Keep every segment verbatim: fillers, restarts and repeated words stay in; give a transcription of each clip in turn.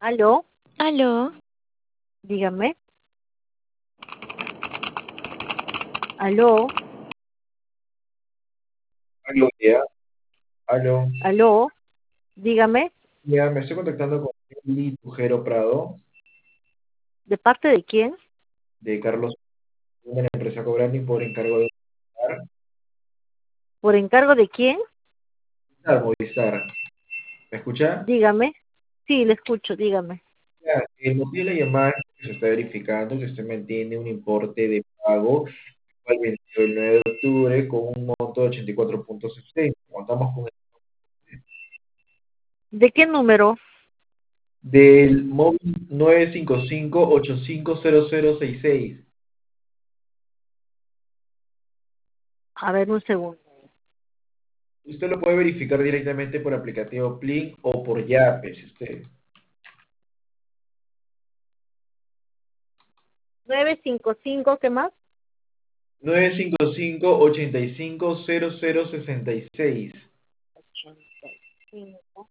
Aló, Aló, dígame. Aló, Aló, ya. Aló. aló, dígame. Ya, me estoy contactando con Emily Tujero Prado, ¿De parte de quién? de Carlos, de la empresa Cobrani, por encargo de ¿Por encargo de quién? Movistar. Movistar. ¿Me escucha? Dígame. Sí, le escucho, dígame. Ya, el motivo de la llamada es que se está verificando que usted mantiene un importe de pago al venció el nueve de octubre con un monto de ochenta y cuatro punto sesenta. Contamos con el ¿De qué número? del móvil nueve cinco cinco, ocho cinco cero cero seis seis. A ver, un segundo. Usted lo puede verificar directamente por aplicativo Plin o por Yape, si usted. Nueve cinco cinco, ¿qué más? nueve cinco cinco, ocho cinco cero cero seis seis. ochenta y cinco.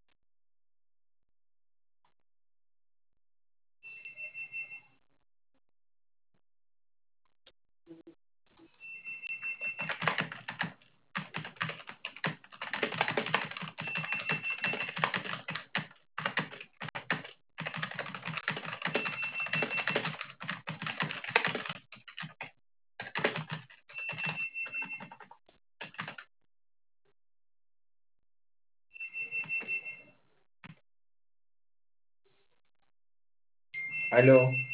Aló.